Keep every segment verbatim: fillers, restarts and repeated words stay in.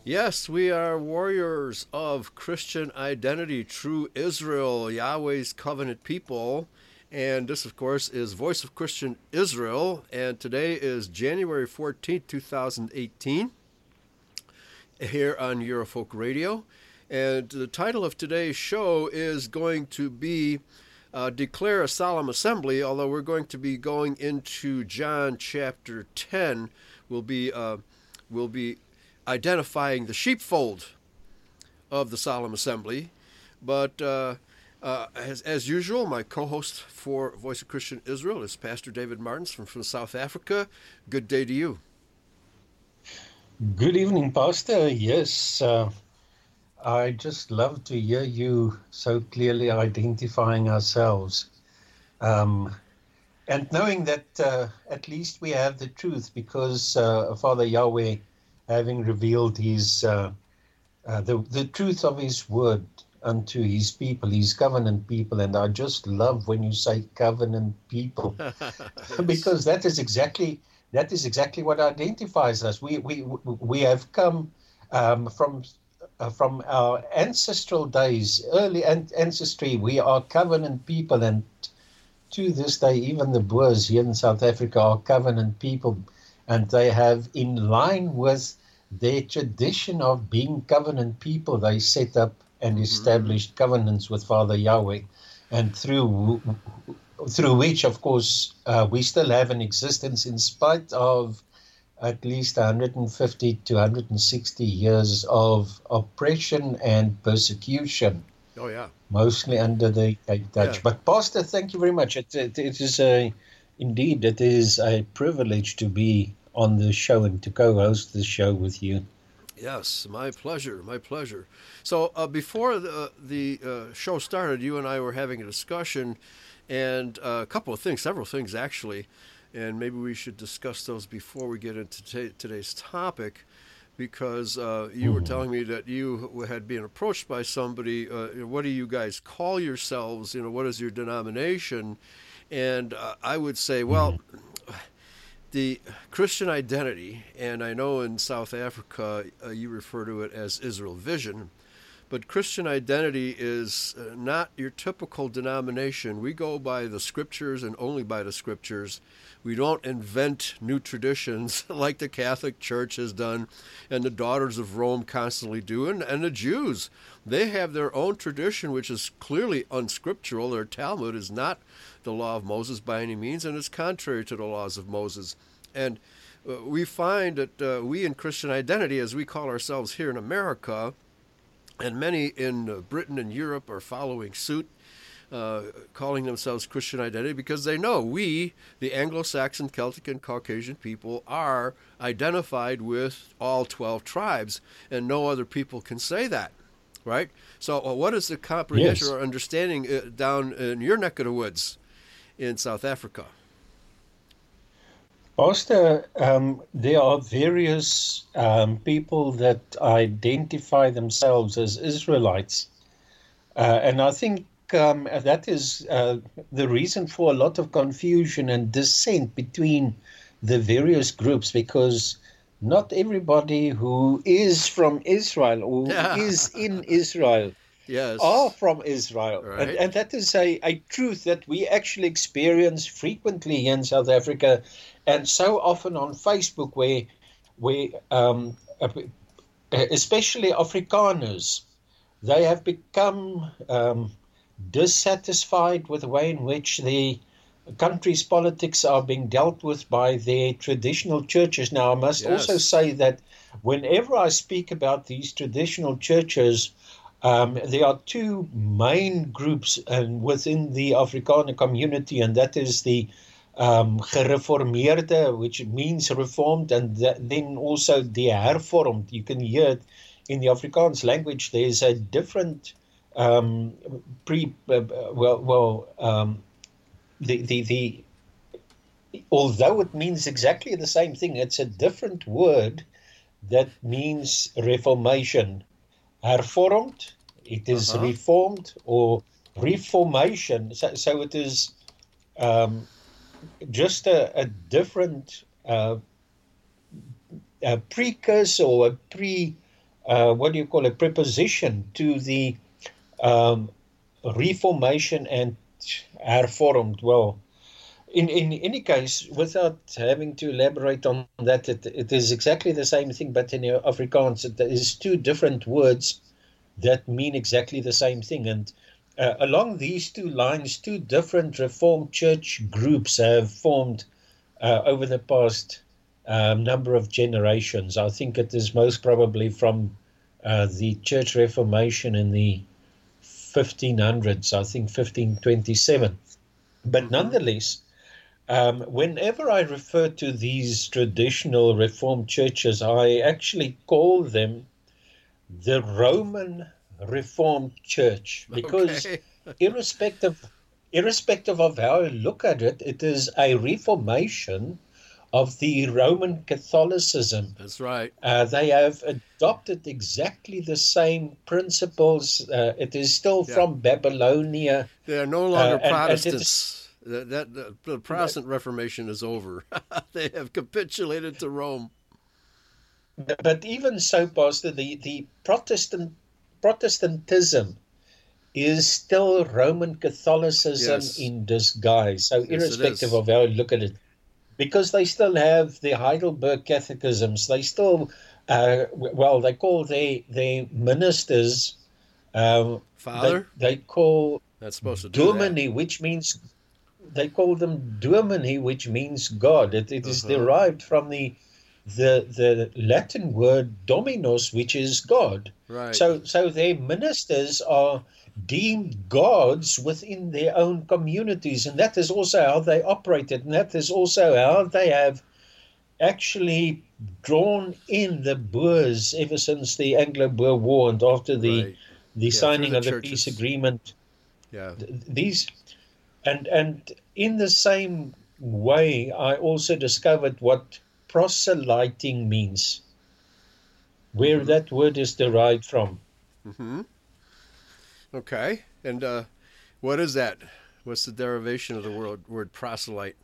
Yes, we are warriors of Christian identity, true Israel, Yahweh's covenant people. And this, of course, is Voice of Christian Israel. And today is January fourteenth, twenty eighteen, here on Eurofolk Radio. And the title of today's show is going to be uh, Declare a Solemn Assembly, although we're going to be going into John chapter ten. We'll be, uh, we'll be identifying the sheepfold of the Solemn Assembly. But uh, uh, as, as usual, my co-host for Voice of Christian Israel is Pastor David Martins from, from South Africa. Good day to you. Good evening, Pastor. Yes, uh, I just love to hear you so clearly identifying ourselves. Um, and knowing that uh, at least we have the truth because uh, Father Yahweh, having revealed his uh, uh, the, the truth of his word unto his people, his covenant people. And I just love when you say covenant people, Yes. because that is exactly that is exactly what identifies us. We we we have come um, from uh, from our ancestral days, early an- ancestry. We are covenant people, and to this day, even the Boers here in South Africa are covenant people, and they have, in line with their tradition of being covenant people, they set up and established covenants with Father Yahweh, and through through which, of course, uh, we still have an existence in spite of at least one hundred fifty to one hundred sixty years of oppression and persecution, Oh, yeah. mostly under the Cape Dutch. Yeah. But Pastor, thank you very much. It, it, it is a, indeed, it is a privilege to be on the show and to co-host the show with you. Yes, my pleasure, my pleasure. So uh, before the, the uh, show started, you and I were having a discussion, and uh, a couple of things, several things actually, and maybe we should discuss those before we get into t- today's topic, because uh, you were telling me that you had been approached by somebody. Uh, what do you guys call yourselves? You know, what is your denomination? And uh, I would say, well, the Christian identity, and I know in South Africa uh, you refer to it as Israel Vision, but Christian identity is uh, not your typical denomination. We go by the scriptures and only by the scriptures. We don't invent new traditions like the Catholic Church has done and the Daughters of Rome constantly do. And, and the Jews, they have their own tradition, which is clearly unscriptural. Their Talmud is not the law of Moses by any means, and it's contrary to the laws of Moses. And uh, we find that uh, we in Christian identity, as we call ourselves here in America, and many in uh, Britain and Europe are following suit, uh, calling themselves Christian identity, because they know we, the Anglo-Saxon, Celtic, and Caucasian people, are identified with all twelve tribes, and no other people can say that, right? So uh, what is the comprehension Yes. or understanding uh, down in your neck of the woods in South Africa? Pastor, um, there are various um, people that identify themselves as Israelites. Uh, and I think um, that is uh, the reason for a lot of confusion and dissent between the various groups, because not everybody who is from Israel or who Yeah. is in Israel are Yes. from Israel. And, Right. and that is a, a truth that we actually experience frequently here in South Africa, and so often on Facebook, where, where um, especially Afrikaners, they have become um, dissatisfied with the way in which the country's politics are being dealt with by their traditional churches. Now, I must also Yes. say that whenever I speak about these traditional churches, um, there are two main groups and within the Afrikaner community, and that is the um, gereformeerde, which means reformed, and that, then also the hervormd. You can hear it in the Afrikaans language. There's a different um, pre, uh, well, well, um, the, the, the, although it means exactly the same thing, it's a different word that means reformation. Hervormd, it is Uh-huh. reformed or reformation. So, so it is um, just a, a different uh, a precursor or a pre uh, what do you call it, preposition to the um, Reformation and Hervormd. Well, in, in any case, without having to elaborate on that, it, it is exactly the same thing, but in Afrikaans, it is two different words that mean exactly the same thing. And uh, along these two lines, two different Reformed church groups have formed uh, over the past um, number of generations. I think it is most probably from uh, the Church Reformation in the fifteen hundreds, I think fifteen twenty-seven. But Mm-hmm. nonetheless, um, whenever I refer to these traditional Reformed churches, I actually call them the Roman Reformed Church, because Okay. irrespective irrespective of how you look at it, it is a reformation of the Roman Catholicism. That's right. Uh, they have adopted exactly the same principles. Uh, it is still Yeah. from Babylonia, They are no uh, longer and, and it is. Protestants. That, that the, the Protestant Reformation is over. They have capitulated to Rome. But even so, Pastor, the, the Protestant Protestantism is still Roman Catholicism Yes. in disguise. So Yes, it irrespective is. of how you look at it, because they still have the Heidelberg Catechisms, they still, uh, well, they call their their ministers, um, they Father? they call That's supposed to do that. Domini, which means they call them Domini, which means God. It, it is Uh-huh. derived from the the the Latin word Dominus, which is God. Right. So so their ministers are deemed gods within their own communities, and that is also how they operated, and that is also how they have actually drawn in the Boers ever since the Anglo-Boer War and after the Right. the Yeah, through signing the of the peace churches. agreement. Yeah. Th- These and and in the same way, I also discovered what proselyting means, where Mm-hmm. that word is derived from. Mm-hmm. Okay. And uh, what is that? What's the derivation of the word, word proselyte?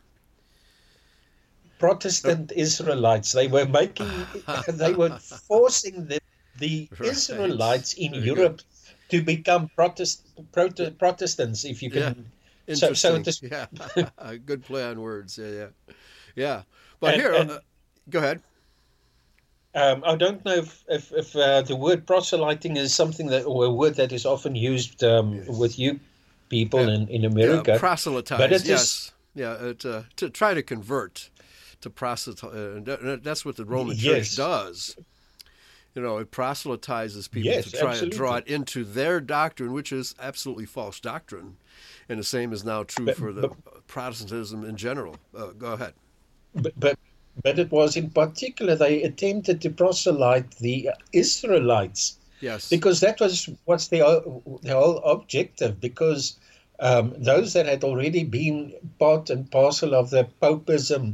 Protestant Israelites, they were making, they were forcing the, the Right. Israelites in Very good. Europe to become Protest, Yeah. Prote, Protestants, if you Yeah. can. So, so Interesting. it is, Yeah. Good play on words. Yeah. Yeah. Yeah. But and here, uh, and go ahead. um, I don't know if if, if uh, the word proselyting is something that, or a word that is often used um, with Yes. you people Yeah. in in Yeah. America, but Proselytize. it is Yes. Yeah. Uh, to, to try to convert, to proselytize. Uh, that- that's what the Roman Church yes, does. You know, it proselytizes people to yes, try to draw absolutely. it into their doctrine, which is absolutely false doctrine. And the same is now true But for the but Protestantism in general. Uh, go ahead. but but but it was in particular they attempted to proselyte the Israelites, Yes. because that was what's the the whole objective. Because um, those that had already been part and parcel of the popism,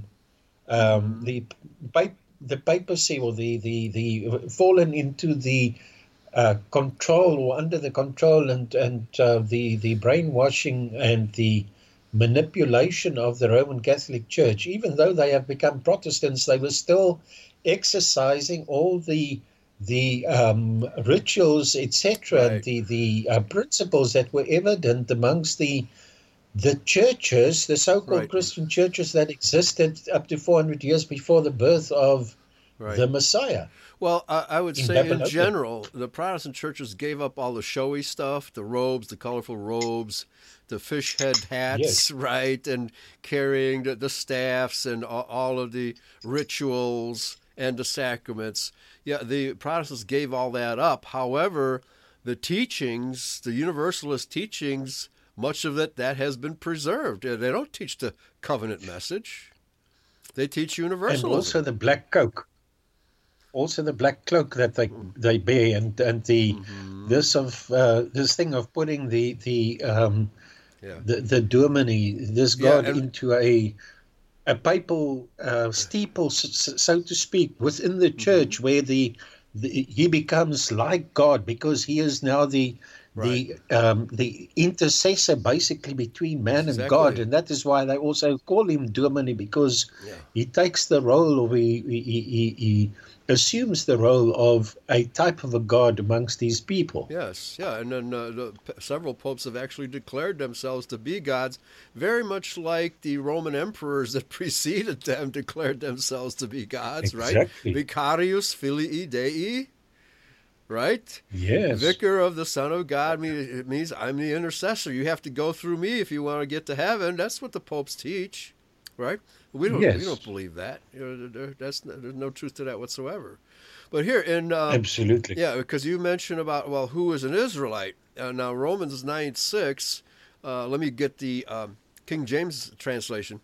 um, Mm-hmm. the pap- the papacy, or the the the fallen into the uh, control, or under the control and and uh, the the brainwashing and the manipulation of the Roman Catholic Church. Even though they have become Protestants, they were still exercising all the the um, rituals, et cetera, and Right. the the uh, principles that were evident amongst the the churches, the so-called Right. Christian churches that existed up to four hundred years before the birth of Right. the Messiah Well, I, I would in say in Babylonia. general, the Protestant churches gave up all the showy stuff, the robes, the colorful robes, the fish head hats, Yes, right, and carrying the, the staffs and all, all of the rituals and the sacraments. Yeah, the Protestants gave all that up. However, the teachings, the Universalist teachings, much of it that has been preserved. They don't teach the covenant message. They teach and also universalism. the black coat, also the black cloak that they they bear, and and the Mm-hmm. this of uh, this thing of putting the the um, Yeah. the the Domini, this Yeah, God, and into a a papal uh, steeple, so to speak, within the mm-hmm. church, where the, the he becomes like God, because he is now the the um, the intercessor basically between man Exactly. and God, and that is why they also call him Dominee, because Yeah. he takes the role, or he, he, he, he assumes the role of a type of a God amongst these people. Yes, yeah, and then uh, the, several popes have actually declared themselves to be gods, very much like the Roman emperors that preceded them declared themselves to be gods, Exactly. right? Vicarius Filii Dei, right? Yes. Vicar of the Son of God means, it means I'm the intercessor. You have to go through me if you want to get to heaven. That's what the popes teach, right? We don't. Yes. We don't believe that. You know, there, that's there's no truth to that whatsoever. But here in um, Absolutely. yeah, because you mentioned about well, who is an Israelite? Uh, now Romans nine six. Uh, let me get the um, King James translation.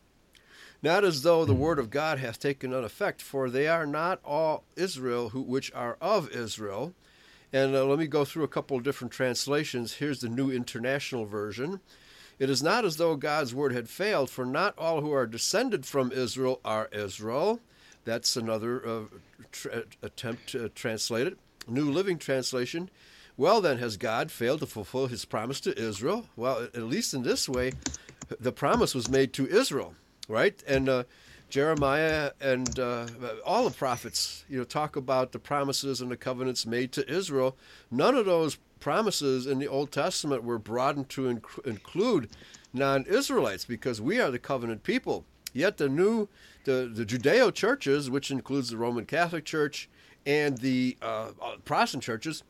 Not as though the word of God hath taken none effect, for they are not all Israel who which are of Israel. And uh, let me go through a couple of different translations. Here's the New International Version. It is not as though God's word had failed, for not all who are descended from Israel are Israel. That's another uh, tra- attempt to translate it. New Living Translation. Well, then, has God failed to fulfill his promise to Israel? Well, at least in this way, the promise was made to Israel, right? And uh, Jeremiah and uh, all the prophets, you know, talk about the promises and the covenants made to Israel. None of those promises in the Old Testament were broadened to inc- include non-Israelites, because we are the covenant people. Yet the new, the, the Judeo churches, which includes the Roman Catholic Church and the uh, Protestant churches,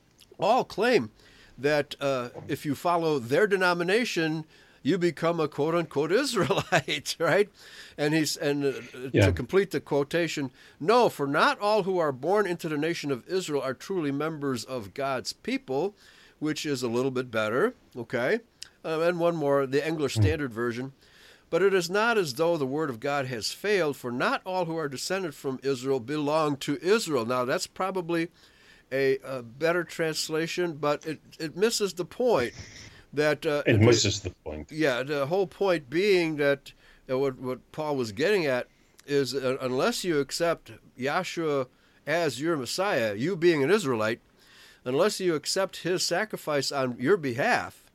all claim that uh, if you follow their denomination, you become a quote-unquote Israelite, right? And he's and uh, Yeah. to complete the quotation, no, for not all who are born into the nation of Israel are truly members of God's people, which is a little bit better, okay? Um, and one more, the English Standard Version. But it is not as though the word of God has failed, for not all who are descended from Israel belong to Israel. Now, that's probably a, a better translation, but it, it misses the point. That uh, It misses the point. Yeah, the whole point being that uh, what what Paul was getting at is uh, unless you accept Yahshua as your Messiah, you being an Israelite, unless you accept his sacrifice on your behalf,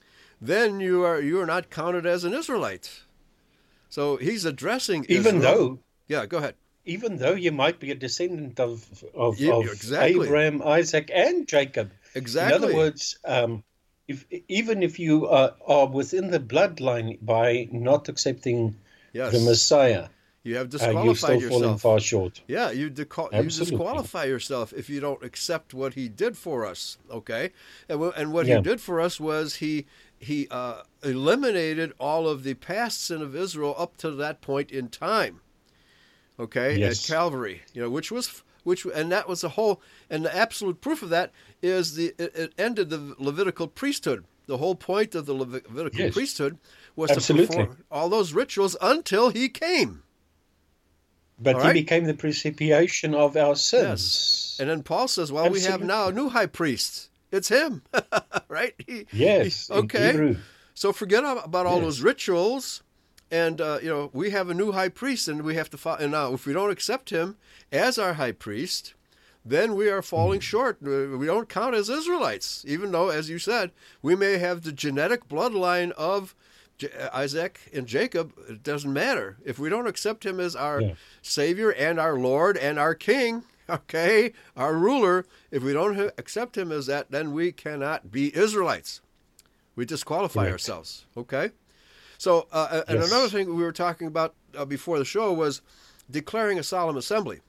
then you are you are not counted as an Israelite. So he's addressing Even Israel. though, yeah, go ahead. even though you might be a descendant of of, Yeah, of exactly. Abraham, Isaac, and Jacob. Exactly. In other words, um, if even if you are, are within the bloodline by not accepting Yes. the Messiah, You have uh, disqualified you're still falling yourself. far short. Yeah, you, deca- you Absolutely. disqualify yourself if you don't accept what he did for us. Okay, and w- and what Yeah. he did for us was he he uh, eliminated all of the past sin of Israel up to that point in time. Okay, Yes. at Calvary, you know, which was which, and that was the whole, and the absolute proof of that is the it, it ended the Levitical priesthood. The whole point of the Levi- Levitical Yes. priesthood was Absolutely. to perform all those rituals until he came. But All he right. became the precipiation of our sins. Yes. And then Paul says, well, we have Absolutely. now a new high priest. It's him, right? He- Yes, he- in okay. Hebrew. So forget about all Yes. those rituals. And, uh, you know, we have a new high priest, and we have to follow. And now, if we don't accept him as our high priest, then we are falling short. We don't count as Israelites, even though, as you said, we may have the genetic bloodline of J- Isaac and Jacob. It doesn't matter. If we don't accept him as our Yeah. Savior and our Lord and our King, okay, our ruler, if we don't ha- accept him as that, then we cannot be Israelites. We disqualify Correct. ourselves, okay? So, uh, and Yes. another thing we were talking about uh, before the show was declaring a solemn assembly.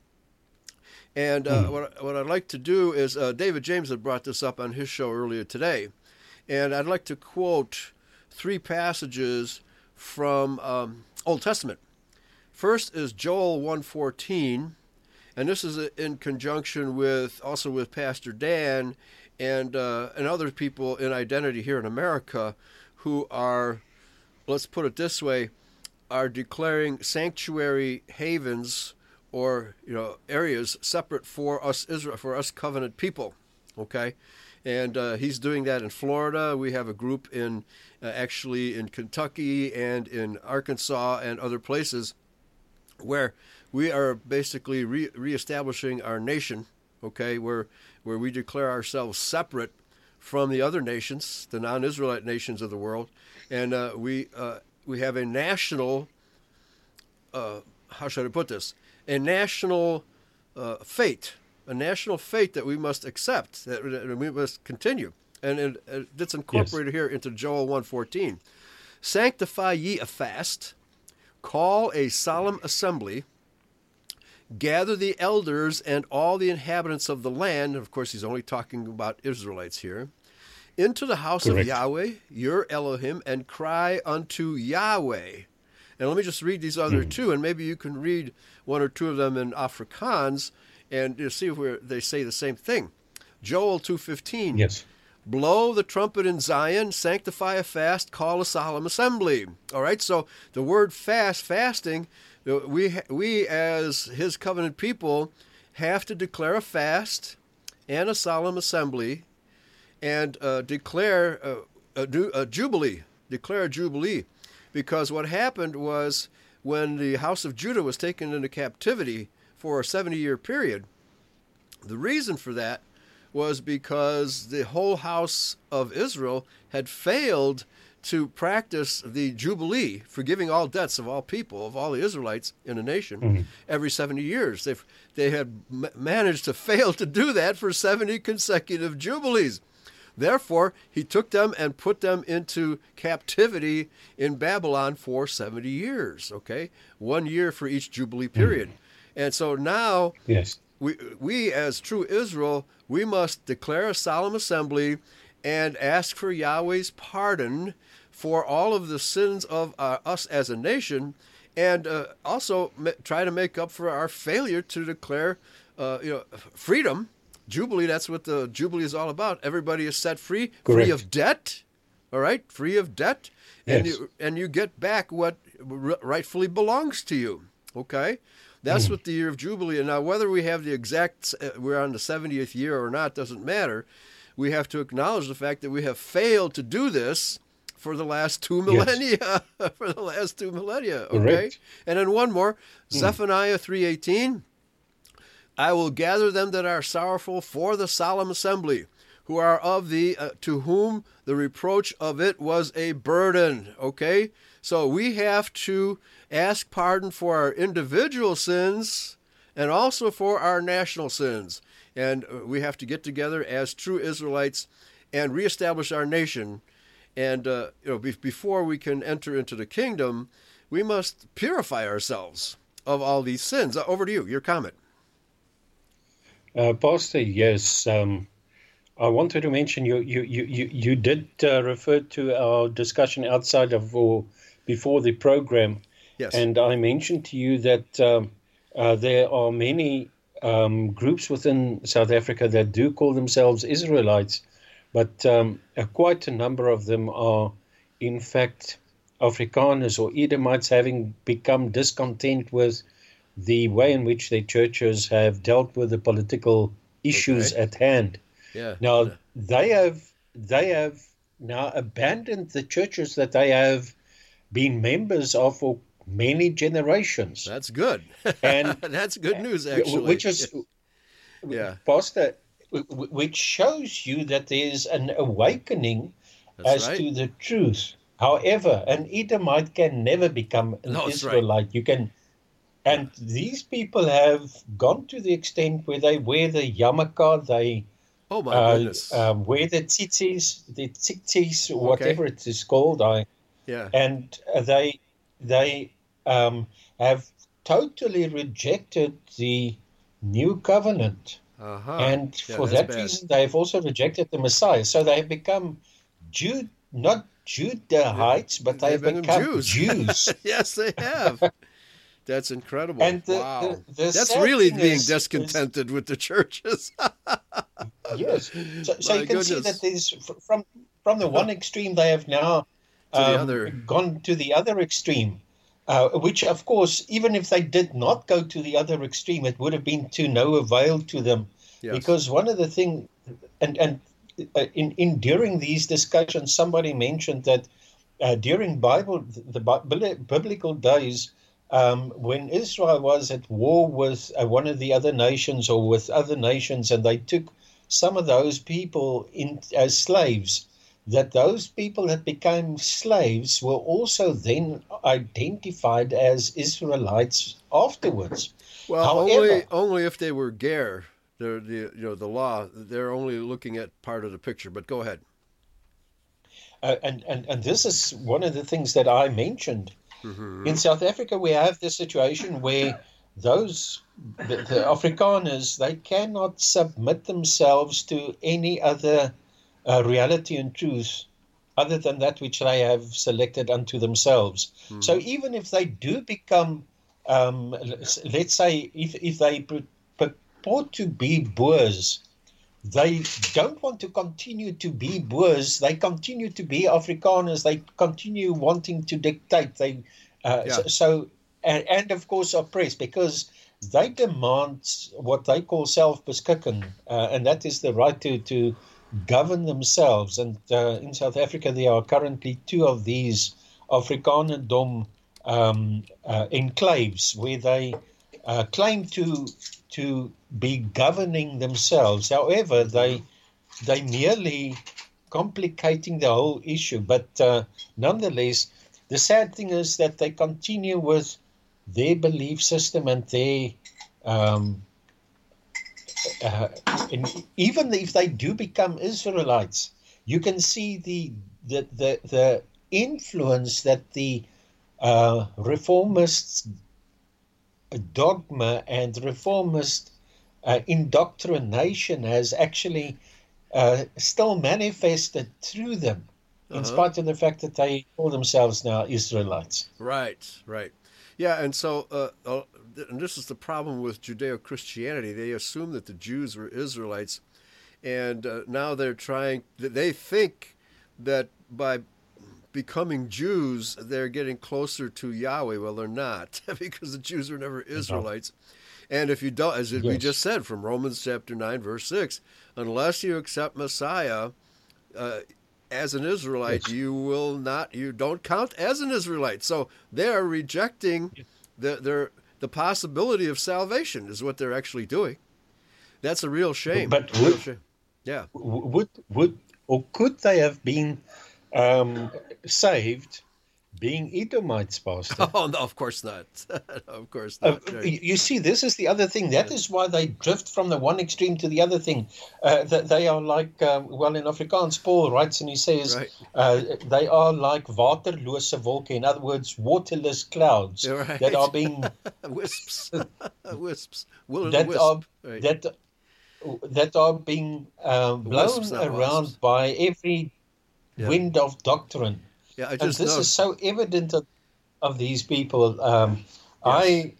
And uh, Hmm. what, what I'd like to do is, uh, David James had brought this up on his show earlier today. And I'd like to quote three passages from um, Old Testament. First is Joel one fourteen, and this is in conjunction with, also with Pastor Dan and, uh, and other people in identity here in America who are, let's put it this way, are declaring sanctuary havens or, you know, areas separate for us Israel, for us covenant people, okay? And uh, he's doing that in Florida. We have a group in uh, actually in Kentucky and in Arkansas and other places where we are basically re- reestablishing our nation, okay, where where we declare ourselves separate from the other nations, the non-Israelite nations of the world, and uh, we uh, we have a national, uh, how should I put this, a national uh, fate, a national fate that we must accept, that we must continue. And it, it's incorporated yes. here into Joel one fourteen. Sanctify ye a fast, call a solemn assembly, gather the elders and all the inhabitants of the land, of course he's only talking about Israelites here, into the house Correct. Of Yahweh, your Elohim, and cry unto Yahweh. And let me just read these other mm. two, and maybe you can read one or two of them in Afrikaans, and you see where they say the same thing. Joel two fifteen. Yes. Blow the trumpet in Zion, sanctify a fast, call a solemn assembly. All right, so the word fast, fasting, we we as his covenant people have to declare a fast and a solemn assembly and uh, declare a, a, a jubilee, declare a jubilee. Because what happened was when the house of Judah was taken into captivity for a seventy-year period, the reason for that was because the whole house of Israel had failed to practice the Jubilee, forgiving all debts of all people, of all the Israelites in a nation, mm-hmm. every seventy years. They've, they had m- managed to fail to do that for seventy consecutive Jubilees. Therefore, he took them and put them into captivity in Babylon for seventy years, okay? One year for each Jubilee period. Mm-hmm. And so now, yes. we, we as true Israel, we must declare a solemn assembly and ask for Yahweh's pardon for all of the sins of uh, us as a nation, and uh, also ma- try to make up for our failure to declare uh, you know, freedom. Jubilee, that's what the Jubilee is all about. Everybody is set free, Correct. free of debt, all right, free of debt, and yes. you and you get back what r- rightfully belongs to you, okay? That's mm. what the year of Jubilee. And now whether we have the exact, uh, we're on the seventieth year or not, doesn't matter. We have to acknowledge the fact that we have failed to do this for the last two millennia, yes. for the last two millennia, okay? Correct. And then one more, mm. Zephaniah three eighteen. I will gather them that are sorrowful for the solemn assembly, who are of thee, uh, to whom the reproach of it was a burden, okay? So we have to ask pardon for our individual sins and also for our national sins. And we have to get together as true Israelites and reestablish our nation. And uh, you know, be- before we can enter into the kingdom, we must purify ourselves of all these sins. Uh, over to you, your comment. Uh, Pastor, yes. Um, I wanted to mention you you, you, you, you did uh, refer to our discussion outside of or before the program. Yes. And I mentioned to you that um, uh, there are many um, groups within South Africa that do call themselves Israelites, but um, uh, quite a number of them are, in fact, Afrikaners or Edomites, having become discontent with the way in which their churches have dealt with the political issues okay. at hand. Yeah. Now, yeah. they have they have now abandoned the churches that they have been members of for many generations. That's good. And that's good news, actually. Which is, yeah, Pastor, which shows you that there's an awakening that's as right. to the truth. However, an Edomite can never become an no, Israelite. Right. You can, and these people have gone to the extent where they wear the yarmulke, they oh my uh, goodness, um, wear the tzitzis, the tzitzis, whatever okay. it is called. I yeah, and they they um, have totally rejected the new covenant. uh-huh. And yeah, for that bad. reason, they have also rejected the Messiah. So they have become Jude, not Judahites, but they have They've become Jews. Jews. Yes, they have. That's incredible. And the, wow. the, the That's really being is, discontented is, with the churches. Yes. So, so you can goodness. see that there's from from the one extreme they have now to um, the other. gone to the other extreme. Uh, which, of course, even if they did not go to the other extreme, it would have been to no avail to them. Yes. Because one of the things, and, and uh, in, in during these discussions, somebody mentioned that uh, during Bible, the biblical days, um, when Israel was at war with uh, one of the other nations or with other nations, and they took some of those people in as slaves, that those people that became slaves were also then identified as Israelites afterwards. Well, only However, only if they were ger, the the you know the law. They're only looking at part of the picture. But go ahead. uh, and, and, and this is one of the things that I mentioned. Mm-hmm. In South Africa, we have this situation where those, the, the Afrikaners, they cannot submit themselves to any other uh, reality and truth other than that which they have selected unto themselves. Mm-hmm. So even if they do become, um, let's say, if, if they purport to be Boers, they don't want to continue to be Boers. They continue to be Afrikaners. They continue wanting to dictate. They uh, Yeah. so, so and, and of course oppress, because they demand what they call self-beskikking, uh, and that is the right to to govern themselves. And uh, in South Africa, there are currently two of these Afrikanerdom um, uh, enclaves where they uh, claim to to be governing themselves. However, they they merely complicating the whole issue. But uh, nonetheless, the sad thing is that they continue with their belief system and their um, uh, and even if they do become Israelites, you can see the the the, the influence that the uh, reformists dogma and reformist uh, indoctrination has actually uh, still manifested through them, in Uh-huh. spite of the fact that they call themselves now Israelites. Right, right. Yeah, and so, uh, uh, and this is the problem with Judeo-Christianity. They assume that the Jews were Israelites, and uh, now they're trying, they think that by becoming Jews, they're getting closer to Yahweh. Well, they're not, because the Jews were never Israelites. And if you don't, as we Yes. just said from Romans chapter nine, verse six, unless you accept Messiah uh, as an Israelite, Yes. you will not, you don't count as an Israelite. So they are rejecting the, their, the possibility of salvation is what they're actually doing. That's a real shame. But A real would, shame. Yeah. would, would, or could they have been um, saved being Edomites, Pastor? Oh, no, of course not. Of course Uh, not. Right. you you see, this is the other thing. That is why they drift from the one extreme to the other thing. Uh, that they are like, um, well, in Afrikaans, Paul writes and he says, Right. uh, they are like waterlose wolke. In other words, waterless clouds You're right. that are being Wisps. Wisps. Will of the that wisp. are Right. that that are being um, blown Wisps, not around wasps. by every Yeah. wind of doctrine. Yeah, I And just this know. is so evident of, of these people. Um, Yes. I.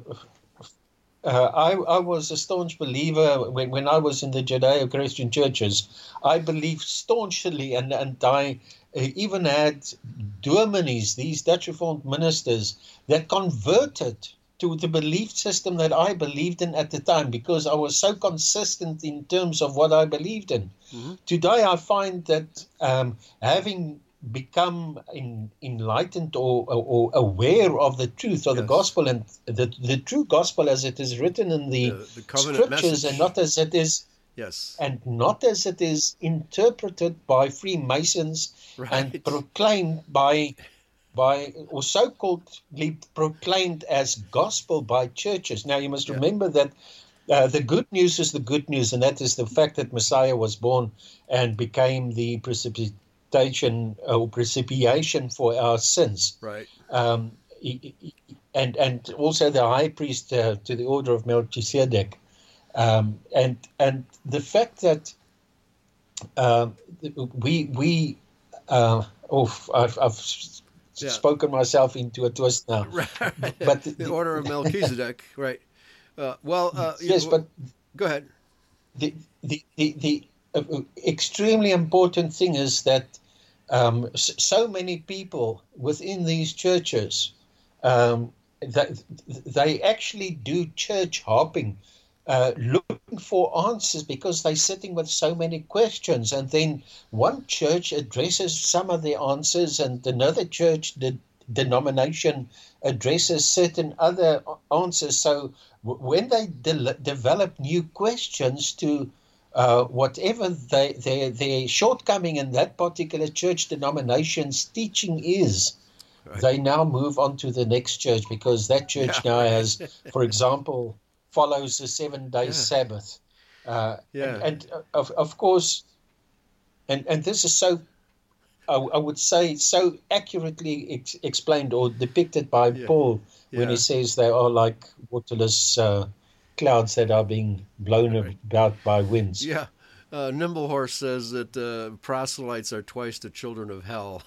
Uh, I, I was a staunch believer when, when I was in the Judeo-Christian churches. I believed staunchly, and, and I uh, even had dominees, these Dutch Reformed ministers, that converted to the belief system that I believed in at the time, because I was so consistent in terms of what I believed in. Mm-hmm. Today, I find that um, having become in, enlightened or, or, or aware of the truth of Yes. the gospel, and the, the true gospel as it is written in the, The, the covenant scriptures, message. and not as it is Yes. and not as it is interpreted by Freemasons Right. and proclaimed by by or so-called proclaimed as gospel by churches. Now you must Yeah. remember that uh, the good news is the good news, and that is the fact that Messiah was born and became the precipitation or precipiation for our sins. Right. Um, he- he- and and also the high priest uh, to the order of Melchizedek. Um, and and the fact that uh, we we uh, oh I've, I've Yeah. spoken myself into a twist now. Right. But the, the- order of Melchizedek. Right. Uh, well, uh, you- yes, but go ahead. the the the, the uh, extremely important thing is that um, s- so many people within these churches um, that they actually do church hopping, uh, looking for answers because they're sitting with so many questions, and then one church addresses some of the answers, and another church the denomination addresses certain other answers. So w- when they de- develop new questions to uh, whatever they, their, their shortcoming in that particular church denomination's teaching is, right. They now move on to the next church because that church yeah. now has, for example, follows the seven-day yeah. Sabbath. Uh, yeah. And, and uh, of, of course, and, and this is so, I, I would say, so accurately ex- explained or depicted by yeah. Paul yeah. when he says they are like waterless uh, clouds that are being blown right. about by winds. Yeah. Uh, Nimblehorse says that uh, proselytes are twice the children of hell.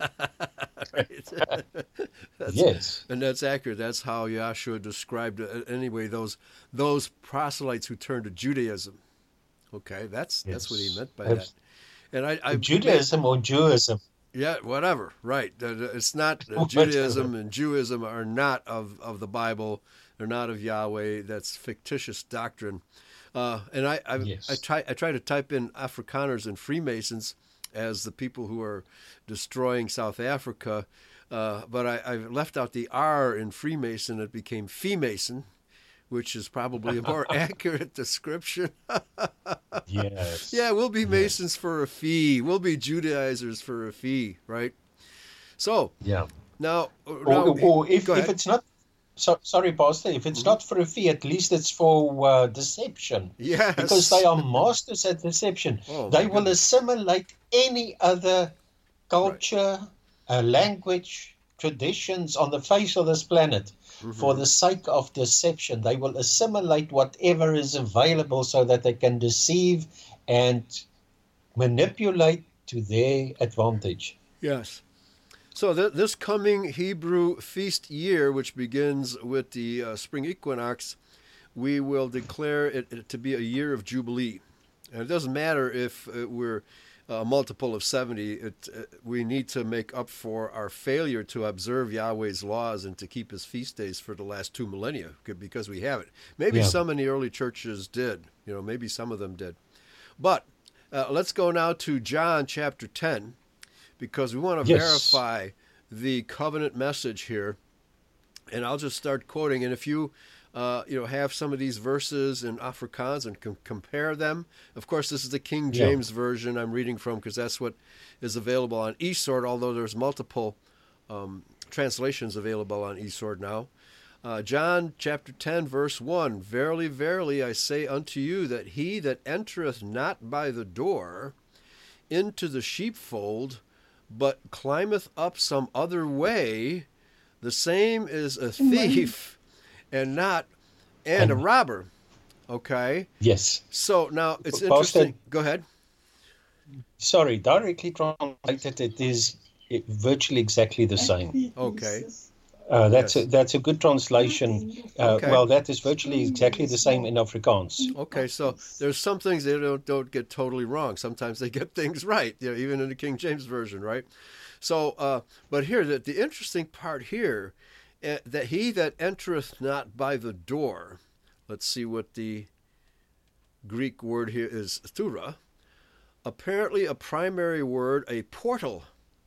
Right? That's, yes. And that's accurate. That's how Yahshua described it. Anyway, those those proselytes who turned to Judaism. Okay, that's yes. that's what he meant by Absolutely. that. And I, I Judaism or Jewism. Yeah, whatever. Right. It's not uh, Judaism and Jewism are not of, of the Bible. They're not of Yahweh. That's fictitious doctrine. Uh, and I I, yes. I try I try to type in Afrikaners and Freemasons as the people who are destroying South Africa, uh, but I, I left out the R in Freemason. It became Feemason, which is probably a more accurate description. Yes. Yeah, we'll be Masons yes. for a fee. We'll be Judaizers for a fee, right? So yeah. Now, or, now or if, if it's not. So, sorry, Pastor, if it's mm-hmm. not for a fee, at least it's for uh, deception. Yes. Because they are masters at deception. Oh, they will goodness. assimilate any other culture, right. uh, language, traditions on the face of this planet mm-hmm. for the sake of deception. They will assimilate whatever is available so that they can deceive and manipulate to their advantage. Yes. So th- this coming Hebrew feast year, which begins with the uh, spring equinox, we will declare it, it to be a year of Jubilee. And it doesn't matter if uh, we're a multiple of seventy. It, uh, we need to make up for our failure to observe Yahweh's laws and to keep his feast days for the last two millennia, because we haven't. Maybe yeah. some in the early churches did. You know, maybe some of them did. But uh, let's go now to John chapter ten. Because we want to yes. verify the covenant message here, and I'll just start quoting. And if you, uh, you know, have some of these verses in Afrikaans and com- compare them, of course, this is the King James yeah. version I'm reading from because that's what is available on eSword. Although there's multiple um, translations available on eSword now. Uh, John chapter ten, verse one: Verily, verily, I say unto you that he that entereth not by the door into the sheepfold, but climbeth up some other way, the same is a thief and not and a robber. Okay? Yes. So now it's interesting. Go ahead. Sorry, directly translated, it is virtually exactly the same. Okay. Uh, that's yes. a, that's a good translation. Uh, okay. Well, that is virtually exactly the same in Afrikaans. Okay, so there's some things they don't don't get totally wrong. Sometimes they get things right, you know, even in the King James version, right? So, uh, but here, the, the interesting part here, uh, that he that entereth not by the door. Let's see what the Greek word here is, thura. Apparently, a primary word, a portal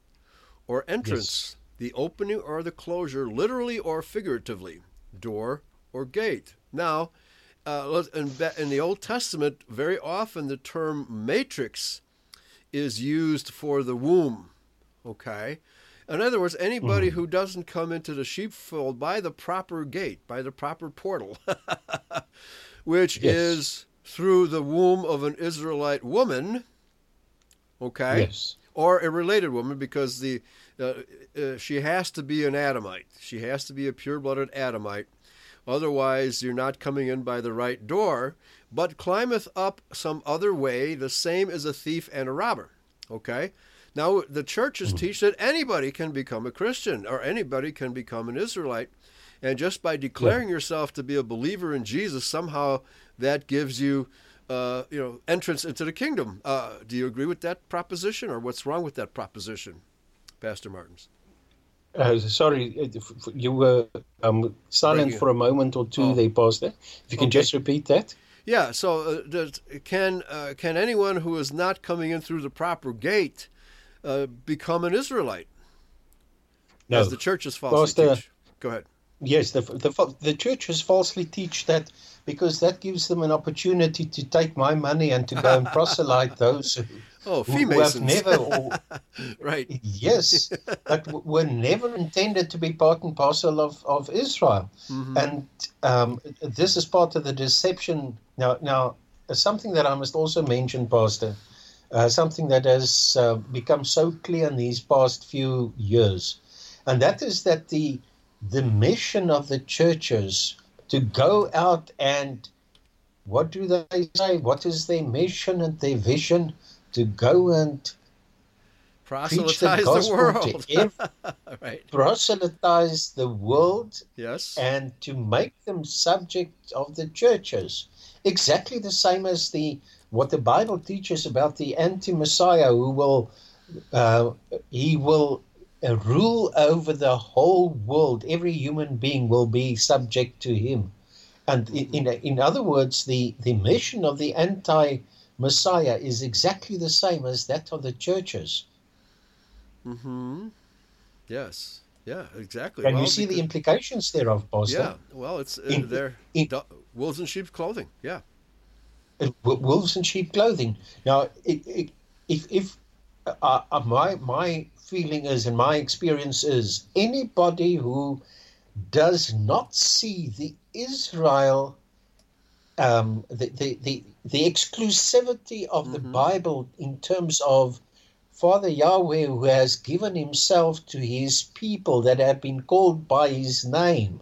or entrance. Yes. The opening or the closure, literally or figuratively, door or gate. Now, uh, in, in the Old Testament, very often the term matrix is used for the womb, okay? In other words, anybody mm-hmm. who doesn't come into the sheepfold by the proper gate, by the proper portal, which yes. is through the womb of an Israelite woman, okay? Yes. Or a related woman, because the uh, uh, she has to be an Adamite. She has to be a pure-blooded Adamite. Otherwise, you're not coming in by the right door. But climbeth up some other way, the same as a thief and a robber. Okay? Now, the churches mm-hmm. teach that anybody can become a Christian, or anybody can become an Israelite. And just by declaring yeah. yourself to be a believer in Jesus, somehow that gives you Uh, you know, entrance into the kingdom. Uh, do you agree with that proposition, or what's wrong with that proposition, Pastor Martins? Uh, sorry, you were um, silent for a moment or two. Oh. There, Pastor. If you can okay. just repeat that. Yeah. So, uh, does, can uh, can anyone who is not coming in through the proper gate uh, become an Israelite? No. As the churches falsely Pastor, teach. Go ahead. Yes, the, the the churches falsely teach that because that gives them an opportunity to take my money and to go and proselyte those who, Oh, who, who have Freemasons. never, or Right. yes, but w- were never intended to be part and parcel of, of Israel. Mm-hmm. And um, this is part of the deception. Now, now something that I must also mention, Pastor, uh, something that has uh, become so clear in these past few years, and that is that the the mission of the churches to go out and what do they say? What is their mission and their vision? To go and preach the Proselytize the gospel to world. every, Right. proselytize the world, Yes. and to make them subject of the churches. Exactly the same as the what the Bible teaches about the anti-Messiah, who will uh, he will uh, rule over the whole world. Every human being will be subject to him. And Mm-hmm. in, in, in other words, the, the mission of the anti-Messiah is exactly the same as that of the churches. Mm-hmm. Yes. Yeah, exactly. And you Well, see the because, implications thereof, Pastor. yeah, well, it's uh, In, they're in, du- wolves in sheep's clothing. Yeah. in wolves in sheep clothing. Now, it, it, if, if uh, uh, my my feeling is, and my experience is, anybody who does not see the Israel, um, the, the, the, the exclusivity of the Mm-hmm. Bible in terms of Father Yahweh, who has given himself to his people that have been called by his name.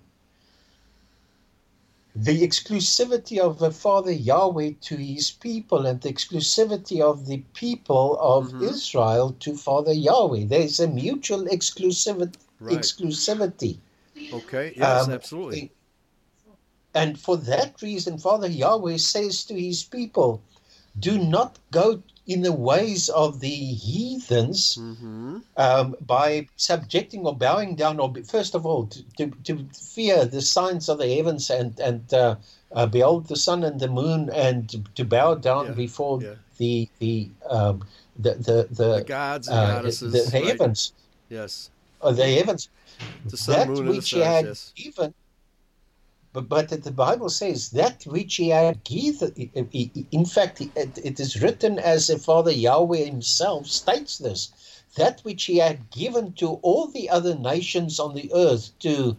The exclusivity of the Father Yahweh to his people and the exclusivity of the people of Mm-hmm. Israel to Father Yahweh. There's a mutual exclusivity. Right. exclusivity. Okay. Yes, Um, absolutely. and for that reason, Father Yahweh says to his people, do not go in the ways of the heathens, Mm-hmm. um, by subjecting or bowing down, or first of all, to, to, to fear the signs of the heavens and, and uh, uh, behold the sun and the moon, and to, to bow down Yeah. before Yeah. the the um, the the The the, gods and uh, the, goddesses. the Right. heavens, Yes. or the heavens, The sun, that moon, and the which he stars. had Yes. given. But, but the Bible says that which he had given, in fact, it is written as if Father Yahweh himself states this, that which he had given to all the other nations on the earth to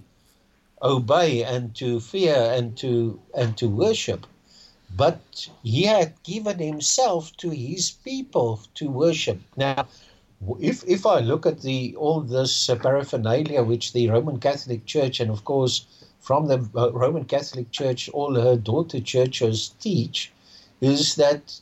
obey and to fear and to and to worship. But he had given himself to his people to worship. Now, if if I look at the all this uh, paraphernalia which the Roman Catholic Church, and of course from the uh, Roman Catholic Church, all her daughter churches teach, is that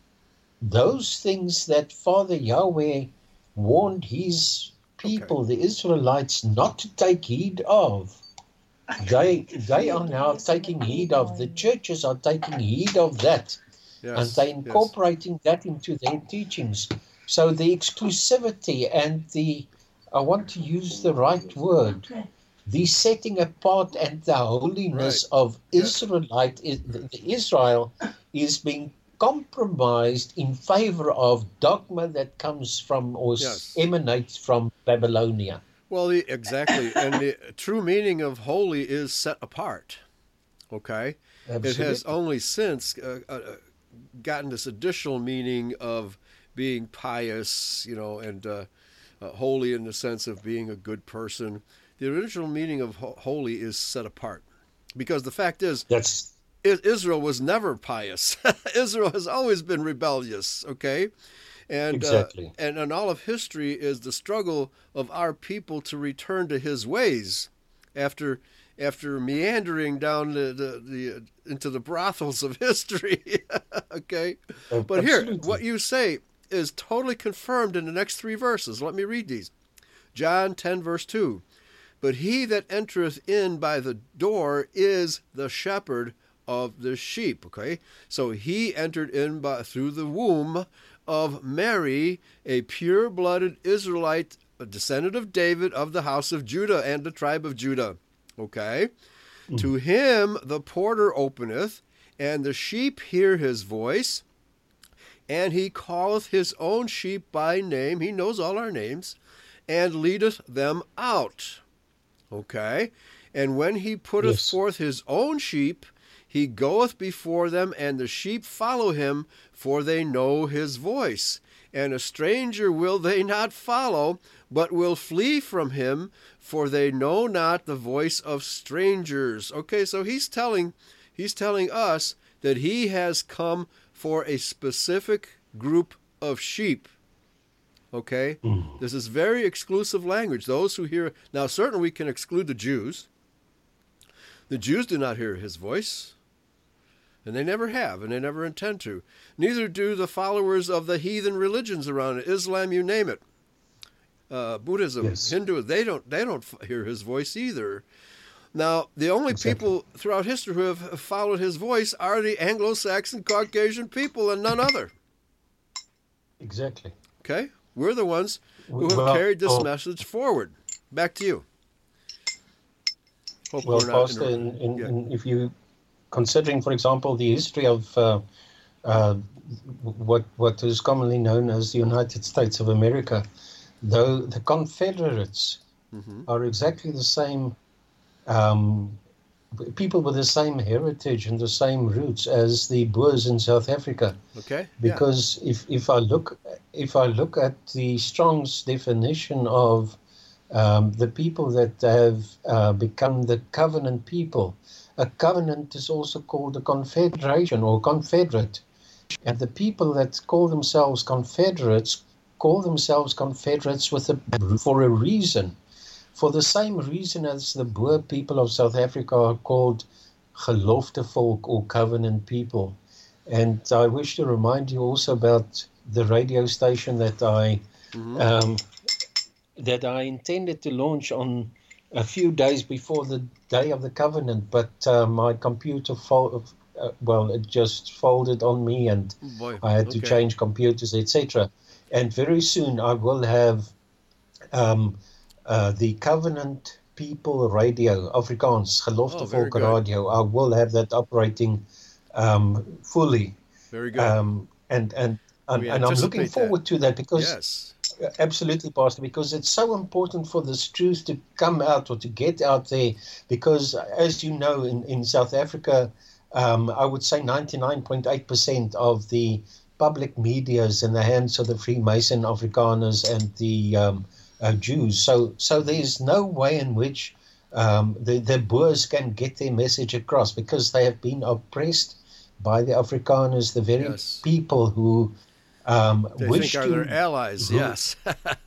those things that Father Yahweh warned his people, Okay. the Israelites, not to take heed of, they they are now taking heed of. The churches are taking heed of that, and Yes. they're Yes. incorporating that into their teachings. So the exclusivity and the, I want to use the right word, the setting apart and the Right. holiness of Yes. Israelite, the Israel is being compromised in favor of dogma that comes from or Yes. emanates from Babylonia. Well, the, exactly. And the true meaning of holy is set apart. Okay. It has Absolutely. only since uh, uh, gotten this additional meaning of being pious, you know, and uh, uh, holy in the sense of being a good person. The original meaning of ho- holy is set apart. Because the fact is, That's Israel was never pious. Israel has always been rebellious, okay? And, uh, exactly. and and all of history is the struggle of our people to return to his ways after after meandering down the, the, the into the brothels of history. Okay? But here, what Absolutely. you say is totally confirmed in the next three verses. Let me read these. John ten, verse two. But he that entereth in by the door is the shepherd of the sheep. Okay? So he entered in by through the womb of Mary, a pure-blooded Israelite, a descendant of David of the house of Judah and the tribe of Judah. Okay? Mm. To him the porter openeth, and the sheep hear his voice, and he calleth his own sheep by name. He knows all our names, and leadeth them out. Okay? And when he putteth Yes. forth his own sheep, he goeth before them, and the sheep follow him, for they know his voice. And a stranger will they not follow, but will flee from him, for they know not the voice of strangers. Okay, so he's telling he's telling us that he has come for a specific group of sheep. Okay? Mm. This is very exclusive language. Those who hear, now certainly we can exclude the Jews. The Jews do not hear his voice, and they never have, and they never intend to. Neither do the followers of the heathen religions around it, Islam, you name it, uh, Buddhism, Yes. Hinduism. They don't they don't hear his voice either. Now, the only Exactly. people throughout history who have followed his voice are the Anglo-Saxon Caucasian people and none other. Exactly. Okay, we're the ones who have Well, carried this well, message forward. Back to you. Hope well, we're not Pastor, in, in, yeah. in, if you considering, for example, the history of uh, uh, what what is commonly known as the United States of America, though the Confederates Mm-hmm. are exactly the same um, people with the same heritage and the same roots as the Boers in South Africa. Okay. Because if, if I look if I look at the Strong's definition of um, the people that have uh, become the covenant people, a covenant is also called a confederation or confederate, and the people that call themselves confederates call themselves confederates with a, for a reason, for the same reason as the Boer people of South Africa are called gelofte volk or covenant people. And I wish to remind you also about the radio station that I Mm-hmm. um, that I intended to launch on a few days before the day of the covenant, but uh, my computer fold, uh, well, it just folded on me, and Boy. I had to Okay. change computers, et cetera. And very soon I will have um, uh, the Covenant People Radio, Afrikaans, Gelofte Oh, very Volk good. Radio. I will have that operating um, fully. Very good. Um, and and, and, We and I'm looking anticipate that. forward to that because, Yes. absolutely, Pastor, because it's so important for this truth to come out or to get out there. Because, as you know, in, in South Africa, um, I would say ninety-nine point eight percent of the public media is in the hands of the Freemason Afrikaners and the um, uh, Jews. So, so there's no way in which um, the, the Boers can get their message across because they have been oppressed by the Afrikaners, the very Yes. people who um, They wish think are to. their allies. who- Yes.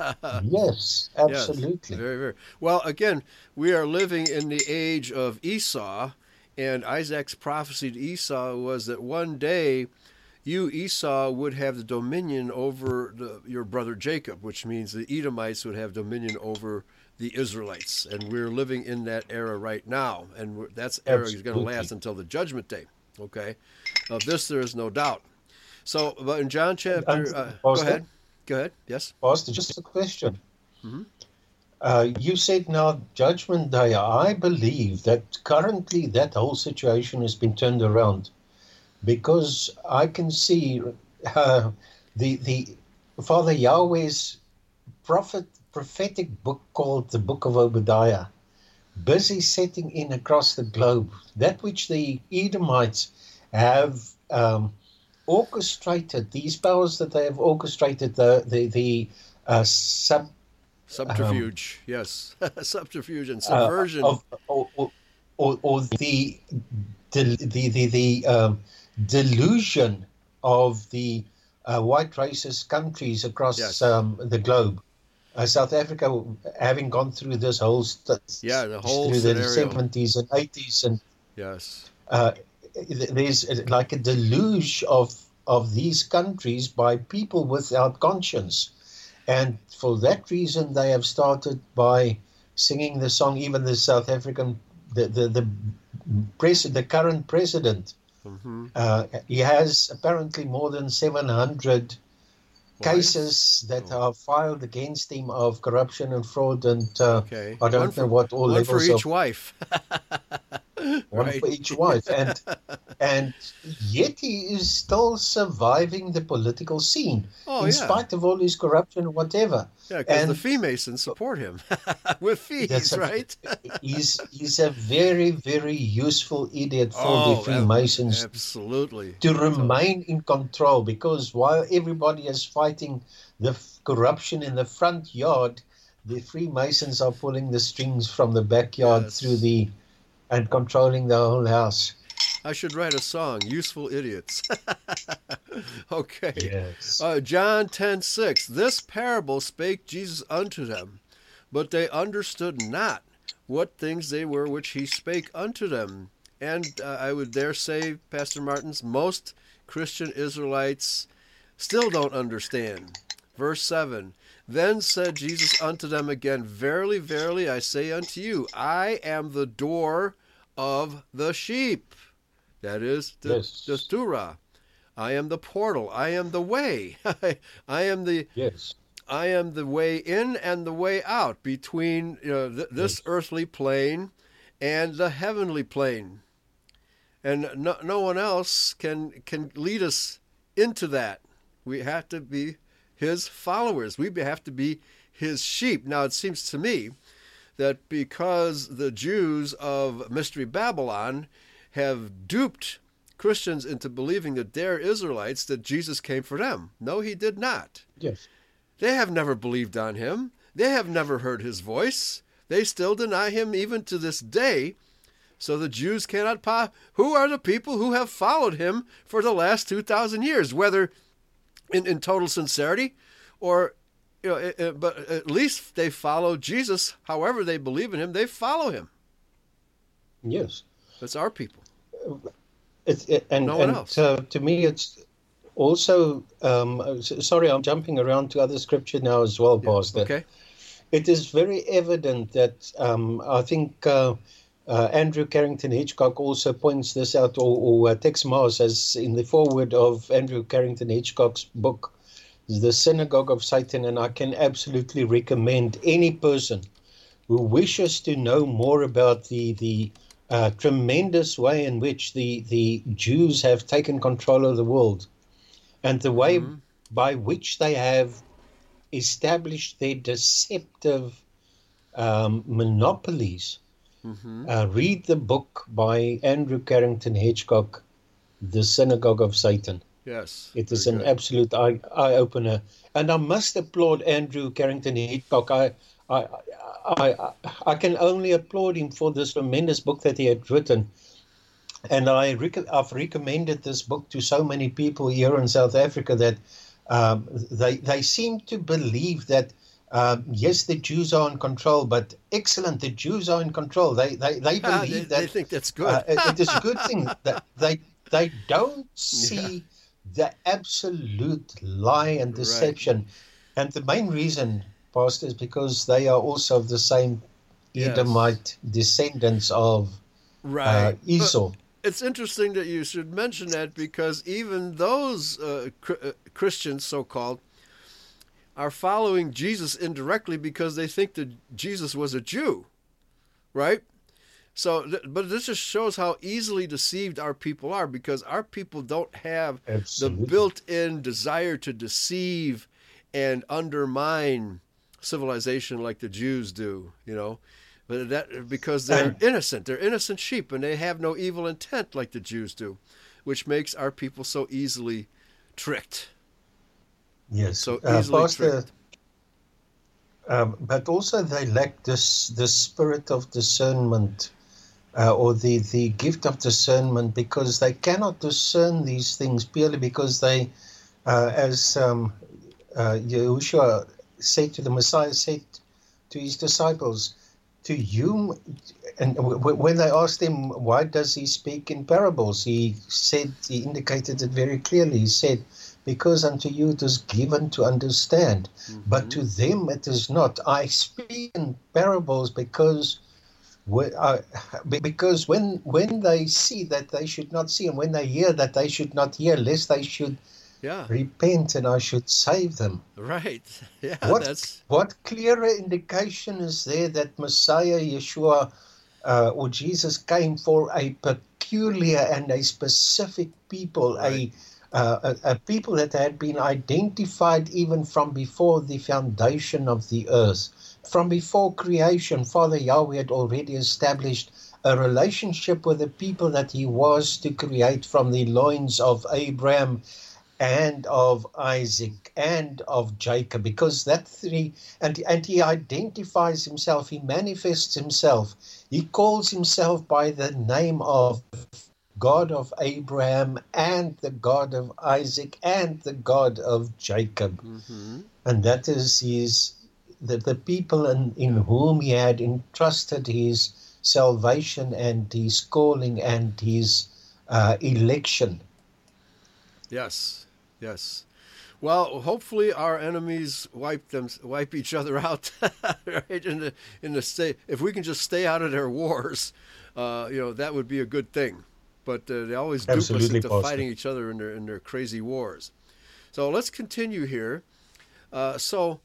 Yes, absolutely. Yes, very, very. Well, again, we are living in the age of Esau, and Isaac's prophecy to Esau was that one day you, Esau, would have the dominion over the, your brother Jacob, which means the Edomites would have dominion over the Israelites. And we're living in that era right now, and we're, that's era is going to Absolutely. last until the judgment day. Okay? Of this, there is no doubt. So, but in John chapter, And- uh, go Pastor? ahead. Go ahead. Yes. Pastor, just a question. Mhm. Uh, you said now Judgment Day. I believe that currently that whole situation has been turned around because I can see uh, the the Father Yahweh's prophet prophetic book called the Book of Obadiah busy setting in across the globe that which the Edomites have um, orchestrated, these powers that they have orchestrated, the the the uh, sub Subterfuge, yes. Subterfuge and uh, subversion. of or, or, or, or the the the the, the um, delusion of the uh, white racist countries across Yes. um, the globe. Uh, South Africa, having gone through this whole st- Yeah, the whole through the scenario. seventies and eighties, and Yes. uh, there's like a deluge of of these countries by people without conscience. And for that reason, they have started by singing the song. Even the South African, the the the, pres- the current president, Mm-hmm. uh, he has apparently more than seven hundred Why? cases that Oh. are filed against him of corruption and fraud. And uh, Okay. I don't One know for, what all one for levels each of wife. one Right. for each wife. And And yet he is still surviving the political scene, Oh, in yeah. spite of all his corruption or whatever. Yeah, because the And Freemasons support him with that's fees, a, right? he's, he's a very, very useful idiot for the Oh, ab- Freemasons absolutely. to So, remain in control, because while everybody is fighting the f- corruption in the front yard, the Freemasons are pulling the strings from the backyard through yes. the and controlling the whole house. I should write a song, Useful Idiots. Okay. Yes. Uh, John ten six. This parable spake Jesus unto them, but they understood not what things they were which he spake unto them. And uh, I would dare say, Pastor Martins, most Christian Israelites still don't understand. Verse seven. Then said Jesus unto them again, Verily, verily, I say unto you, I am the door of the sheep. That is the, Yes. the Torah. I am the portal. I am the way. I am the Yes. I am the way in and the way out between you know, th- this Yes. earthly plane and the heavenly plane. And no, no one else can can lead us into that. We have to be his followers. We have to be his sheep. Now, it seems to me that because the Jews of Mystery Babylon have duped Christians into believing that they're Israelites, that Jesus came for them. No, he did not. Yes. They have never believed on him. They have never heard his voice. They still deny him even to this day. So the Jews cannot po- who are the people who have followed him for the last two thousand years, whether in, in total sincerity or, you know, it, it, but at least they follow Jesus. However they believe in him, they follow him. Yes. That's our people. It's it, and No one and else. uh, to me, it's also. Um, s- sorry, I'm jumping around to other scripture now as well, Yeah. Pastor. Okay. It is very evident that um, I think uh, uh, Andrew Carrington Hitchcock also points this out, or, or uh, Tex Mars, as in the foreword of Andrew Carrington Hitchcock's book, The Synagogue of Satan. And I can absolutely recommend any person who wishes to know more about the the uh, tremendous way in which the, the Jews have taken control of the world, and the way Mhm. by which they have established their deceptive um, monopolies. Mhm. Uh, read the book by Andrew Carrington Hitchcock, The Synagogue of Satan. Yes. It is Very an good. absolute eye, eye opener, and I must applaud Andrew Carrington Hitchcock. I, I, I, I, I can only applaud him for this tremendous book that he had written, and I rec- I've recommended this book to so many people here in South Africa that um, they they seem to believe that um, yes, the Jews are in control, but excellent, the Jews are in control. They they they Ah, they, believe they that think that's uh, good. it, it is a good thing that they they don't Yeah. see the absolute lie and Right. deception, and the main reason, Pastor, is because they are also of the same Yes. Edomite descendants of uh, Right. But Esau. it's interesting that you should mention that because even those uh, cr- uh, Christians, so-called, are following Jesus indirectly because they think that Jesus was a Jew, right? So, th- but this just shows how easily deceived our people are, because our people don't have the Absolutely. built-in desire to deceive and undermine civilization like the Jews do, you know. But that because they're And innocent, they're innocent sheep, and they have no evil intent like the Jews do, which makes our people so easily tricked, yes, so uh, easily Pastor, tricked. um, but also they lack this the spirit of discernment, uh, or the, the gift of discernment, because they cannot discern these things purely because they, uh, as um, uh, Yahushua said to the Messiah, said to his disciples, to you, and w- w- when they asked him, why does he speak in parables? He said, he indicated it very clearly. He said, because unto you it is given to understand, but Hmm. to them it is not. I speak in parables because whe- I- because when when they see that they should not see, and when they hear that they should not hear, lest they should Yeah, repent and I should save them. right. Yeah, What that's what clearer indication is there that Messiah Yeshua uh, or Jesus came for a peculiar and a specific people, Right. a, uh, a, a people that had been identified even from before the foundation of the earth. From before creation, Father Yahweh had already established a relationship with the people that he was to create from the loins of Abraham and of Isaac and of Jacob, because that three, and, and he identifies himself, he manifests himself, he calls himself by the name of God of Abraham and the God of Isaac and the God of Jacob. Mm-hmm. And that is his, the, the people in, in whom he had entrusted his salvation and his calling and his uh, election. Yes. Yes. Well, hopefully our enemies wipe them, wipe each other out, right? In the in the state, if we can just stay out of their wars, uh, you know, that would be a good thing. But uh, they always dupe us Absolutely, into Pastor. fighting each other in their in their crazy wars. So let's continue here. Uh, so,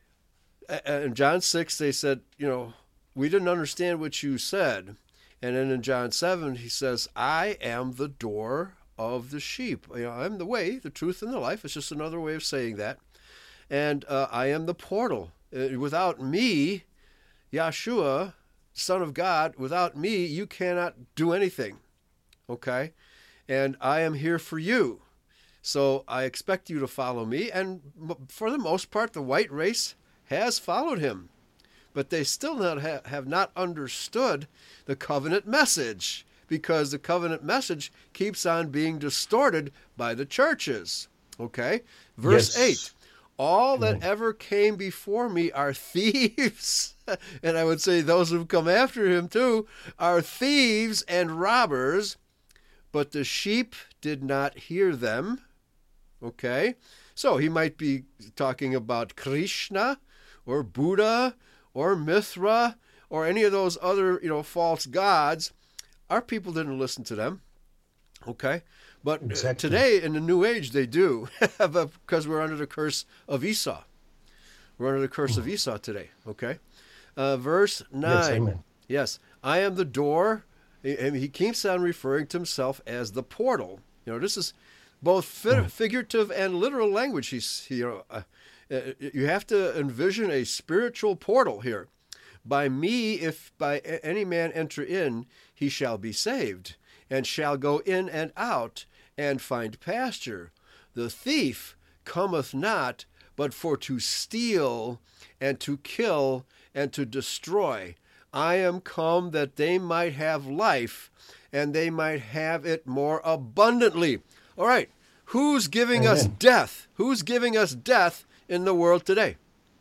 uh, in John six, they said, you know, we didn't understand what you said, and then in John seven, he says, "I am the door of the sheep. You know, I'm the way, the truth, and the life." It's just another way of saying that. And uh, I am the portal. Uh, without me, Yeshua, Son of God, without me, you cannot do anything. Okay? And I am here for you. So I expect you to follow me. And for the most part, the white race has followed him. But they still not ha- have not understood the covenant message, because the covenant message keeps on being distorted by the churches. Okay? Verse Yes. eight. All that ever came before me are thieves. And I would say those who've come after him too are thieves and robbers, but the sheep did not hear them. Okay? So he might be talking about Krishna or Buddha or Mithra or any of those other, you know, false gods. Our people didn't listen to them, okay? But Exactly. today, in the New Age, they do, because we're under the curse of Esau. We're under the curse of Esau today, okay? Uh, verse nine. Yes, amen. Yes, I am the door, and he keeps on referring to himself as the portal. You know, this is both fi- figurative and literal language. He's, you know, uh, uh, you have to envision a spiritual portal here. By me, if by any man enter in, he shall be saved, and shall go in and out, and find pasture. The thief cometh not, but for to steal, and to kill, and to destroy. I am come that they might have life, and they might have it more abundantly. All right, who's giving Amen. us death? Who's giving us death in the world today?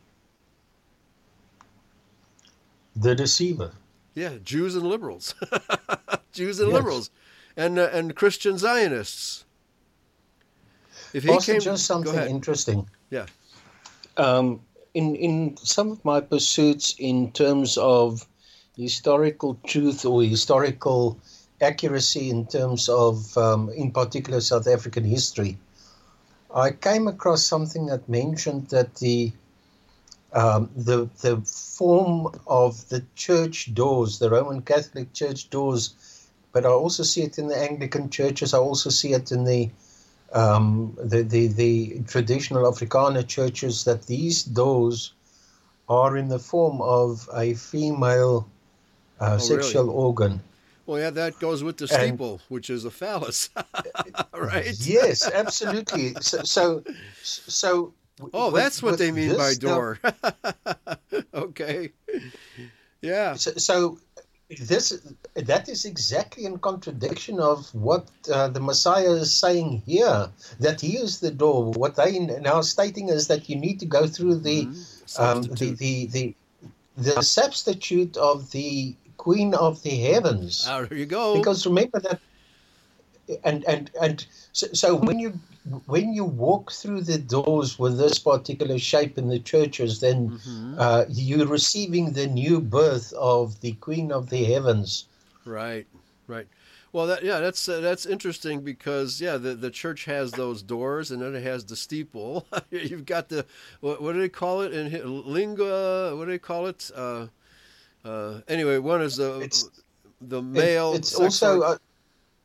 The deceiver. Yeah, Jews and liberals. Jews and Yes. liberals. And uh, and Christian Zionists. If he Also, came, just go something ahead. interesting. Yeah. Um, in in some of my pursuits in terms of historical truth or historical accuracy in terms of, um, in particular, South African history, I came across something that mentioned that the um, the the form of the church doors, the Roman Catholic Church doors, but I also see it in the Anglican churches. I also see it in the Um, the, the, the traditional Afrikaner churches, that these doors are in the form of a female uh, Oh, sexual really? organ. Well, yeah, that goes with the And steeple, which is a phallus, right? yes, absolutely. So, so, so Oh, with, that's what with they mean by this, now- door. Okay. Yeah. So, so this that is exactly in contradiction of what uh, the Messiah is saying here, that he is the door. What they now stating is that you need to go through the Mhm. um, the, Substitute. the the the substitute of the Queen of the Heavens. Ah, there you go. Because remember that, and and and so, so when you when you walk through the doors with this particular shape in the churches, then Mhm. uh, you're receiving the new birth of the Queen of the Heavens. Right, right. Well, that yeah, that's uh, that's interesting because yeah, the the church has those doors, and then it has the steeple. You've got the what, what do they call it in hi- lingua? What do they call it? Uh, uh, anyway, one is the It's the it, male. it's sex also organ. uh,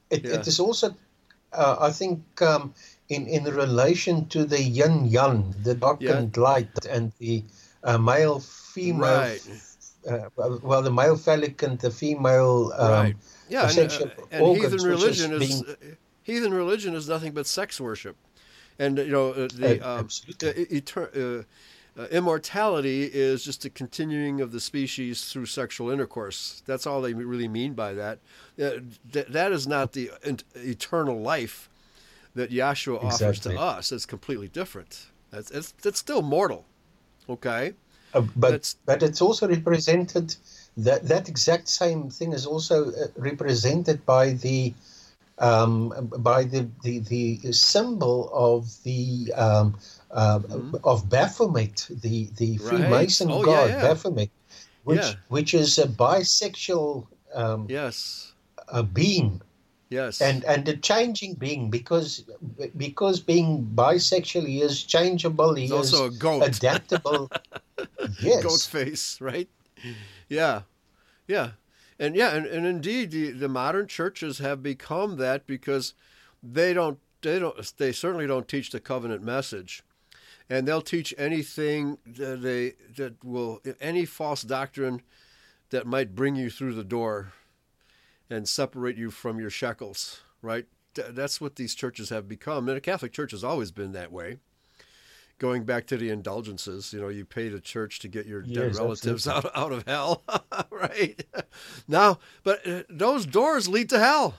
it, Yeah. it is also, uh, I think, um, in, in relation to the yin yang, the dark Yeah. and light, and the uh, male female, Right. uh, well, the male phallic and the female Right. um, Yeah. And, uh, sexual and heathen organs, which is religion is being uh, heathen religion is nothing but sex worship. And you know uh, uh, the um, uh, absolutely etern- uh, uh, immortality is just a continuing of the species through sexual intercourse. That's all they really mean by that. Uh, th- that is not the en- eternal life that Yahshua offers to exactly. us. It's completely different. That's it's, it's still mortal. Okay, Uh, but that's but it's also represented, that that exact same thing is also uh, represented by the um, by the, the the symbol of the um, uh, mhm. of Baphomet, the the Right. Freemason Oh yeah, god yeah, Baphomet, yeah. which which is a bisexual um, Yes, a being, yes. and and a changing being, because because being bisexual, he is changeable, He's he also is a goat. adaptable. Goat Yes, face, right? Yeah, yeah, and yeah, and, and indeed, the, the modern churches have become that because they don't, they don't, they certainly don't teach the covenant message, and they'll teach anything that they that will any false doctrine that might bring you through the door and separate you from your shekels, right? That's what these churches have become, and the Catholic Church has always been that way. Going back to the indulgences, you know, you pay the church to get your dead yes, relatives absolutely. out, out of hell, right? Now, but uh, those doors lead to hell.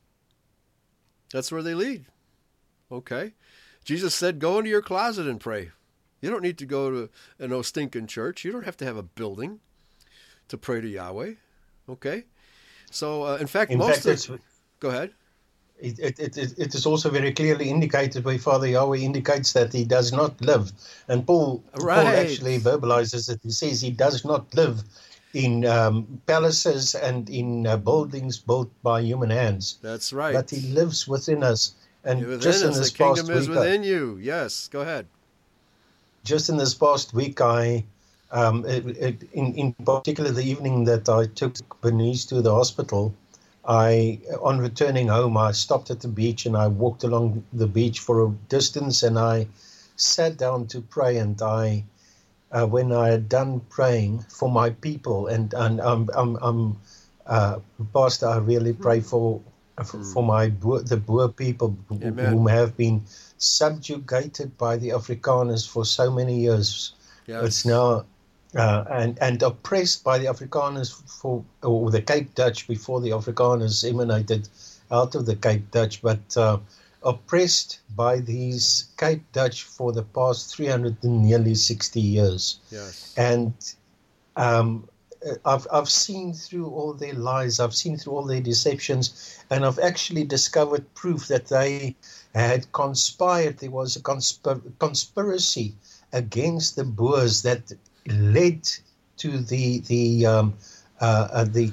That's where they lead. Okay. Jesus said, go into your closet and pray. You don't need to go to an no stinking church. You don't have to have a building to pray to Yahweh. Okay. So, uh, in fact, In most fact, of it's the, go ahead. It, it, it, it is also very clearly indicated where Father Yahweh indicates that he does not live. And Paul Paul Right. actually verbalizes it. He says he does not live in um, palaces and in uh, buildings built by human hands, That's but right. he lives within us. And Within just in us, the this kingdom past is week, I, within you. Yes. Go ahead. just in this past week, I, um, it, it, in, in particular, the evening that I took Bernice to the hospital, I, on returning home, I stopped at the beach and I walked along the beach for a distance, and I sat down to pray. And I, uh, when I had done praying for my people, and and I'm I'm, I'm uh, Pastor, I really pray for for my Boer, the Boer people Amen. whom have been subjugated by the Afrikaners for so many years. It's Yes. now uh, and and oppressed by the Afrikaners for, or the Cape Dutch before the Afrikaners emanated out of the Cape Dutch, but uh, oppressed by these Cape Dutch for the past three hundred and nearly sixty years. Yes. And um, I've I've seen through all their lies, I've seen through all their deceptions, and I've actually discovered proof that they had conspired. There was a conspir- conspiracy against the Boers that led to the the um, uh, uh, the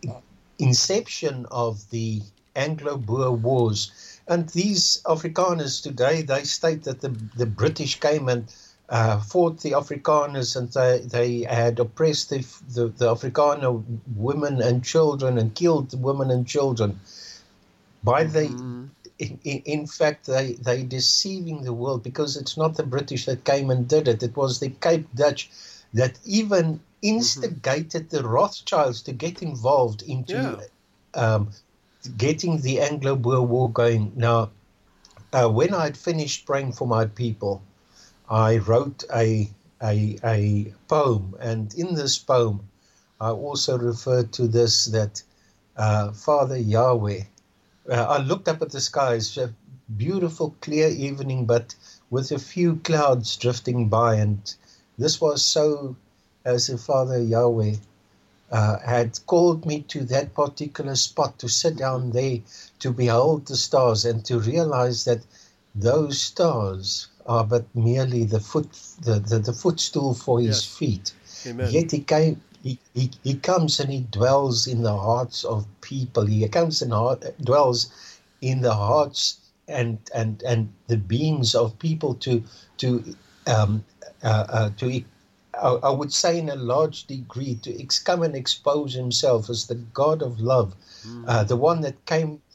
inception of the Anglo-Boer Wars. And these Afrikaners today, they state that the the British came and uh, fought the Afrikaners, and they, they had oppressed the, the, the Afrikaner women and children and killed the women and children. By the, Mm-hmm. in, in, in fact, they, they deceiving the world, because it's not the British that came and did it. It was the Cape Dutch that even instigated the Rothschilds to get involved into Yeah. um, getting the Anglo-Boer War going. Now, uh, when I had finished praying for my people, I wrote a, a, a poem, and in this poem, I also referred to this, that uh, Father Yahweh, uh, I looked up at the skies, a beautiful, clear evening, but with a few clouds drifting by, and this was so as if Father Yahweh uh, had called me to that particular spot, to sit down there, to behold the stars, and to realize that those stars are but merely the foot, the, the, the footstool for his Yes. feet. Amen. Yet he came, he, he, he comes and he dwells in the hearts of people. He comes and heart, dwells in the hearts and and and the beings of people to to um, uh, uh, to I, I would say in a large degree to ex- come and expose himself as the God of love, uh, the one that came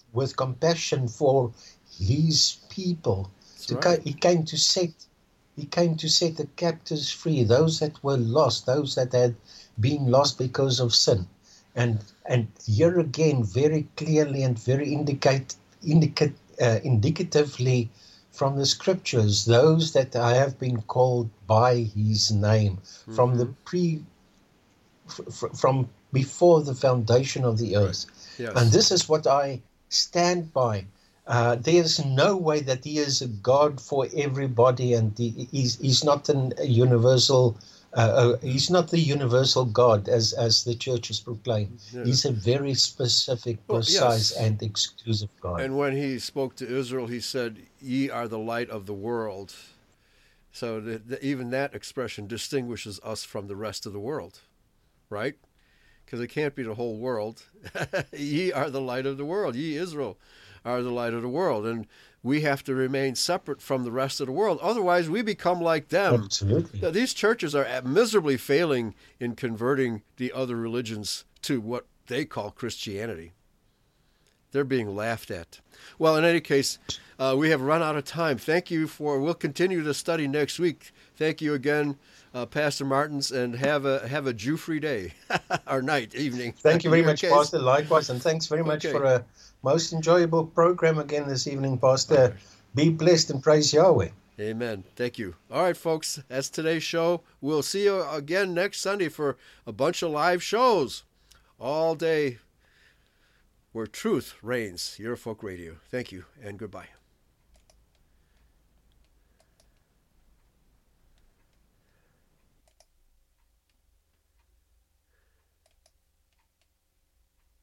with compassion for his people. To right. ca- he came to set he came to set the captives free, those that were lost, those that had been lost because of sin. And and here again, very clearly and very indicate indicate uh, indicatively from the scriptures, those that I have been called by his name, mm-hmm. from the pre f- from before the foundation of the earth. Right. Yes. And this is what I stand by. Uh, there's no way that he is a God for everybody, and he, he's, he's not an, a universal. Uh, uh, he's not the universal God as as the churches proclaim. Yeah. He's a very specific, precise, well, yes. and exclusive God. And when he spoke to Israel, he said, "Ye are the light of the world." So the, the, even that expression distinguishes us from the rest of the world, right? Because it can't be the whole world. Ye are the light of the world. Ye, Israel, are the light of the world. And we have to remain separate from the rest of the world. Otherwise, we become like them. Absolutely. Now, these churches are miserably failing in converting the other religions to what they call Christianity. They're being laughed at. Well, in any case, uh, we have run out of time. Thank you for, we'll continue to study next week. Thank you again, uh, Pastor Martins, and have a have a Jew-free day, or night, evening. Thank you very much, case. Pastor. Likewise, and thanks very much okay. for a most enjoyable program again this evening, Pastor. Right. Be blessed and praise Yahweh. Amen. Thank you. All right, folks, that's today's show. We'll see you again next Sunday for a bunch of live shows all day where truth reigns. Eurofolk Radio. Thank you and goodbye.